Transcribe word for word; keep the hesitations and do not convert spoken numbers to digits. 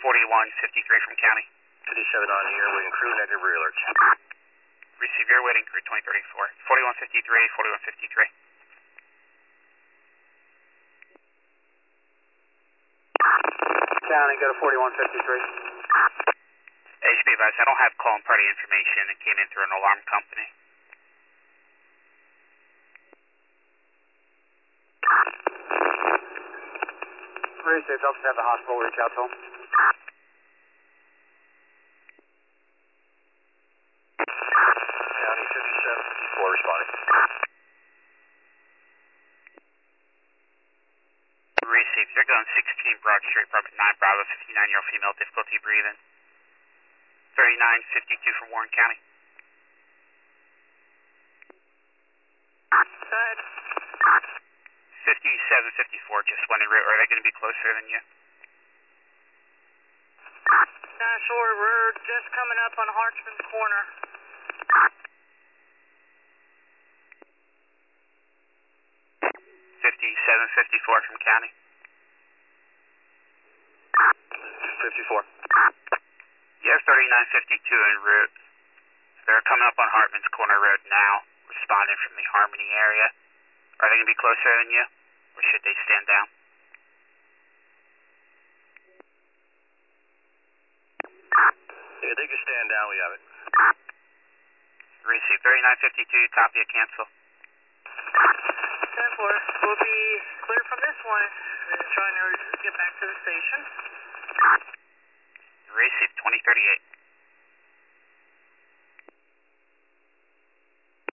forty-one fifty-three from county. fifty-seven on the air, waiting crew, negative rear alert. Receive your waiting crew twenty thirty-four. forty-one fifty-three, forty-one fifty-three. County, go to forty-one fifty-three. Hey, you should be advised, I don't have call and party information. It came in through an alarm company. Receive, I'll just have the hospital reach out to him. County fifty-seven fifty-four responding. Receive, they're going sixteen Broad Street, Apartment nine Bravo, fifty-nine-year-old female, difficulty breathing. thirty-nine fifty-two from Warren County. Go ahead. fifty-seven fifty-four, just went en route. Are they going to be closer than you? Not sure. We're just coming up on Hartsman Corner. fifty-seven fifty-four from county. fifty-four. Yeah, thirty-nine fifty-two en route. They're coming up on Hartman's Corner Road now, responding from the Harmony area. Are they going to be closer than you, or should they stand down? Yeah, they can stand down, we have it. Receive thirty-nine fifty-two, copy a cancel. ten four. We'll be clear from this one and trying to get back to the station. Receive twenty thirty-eight.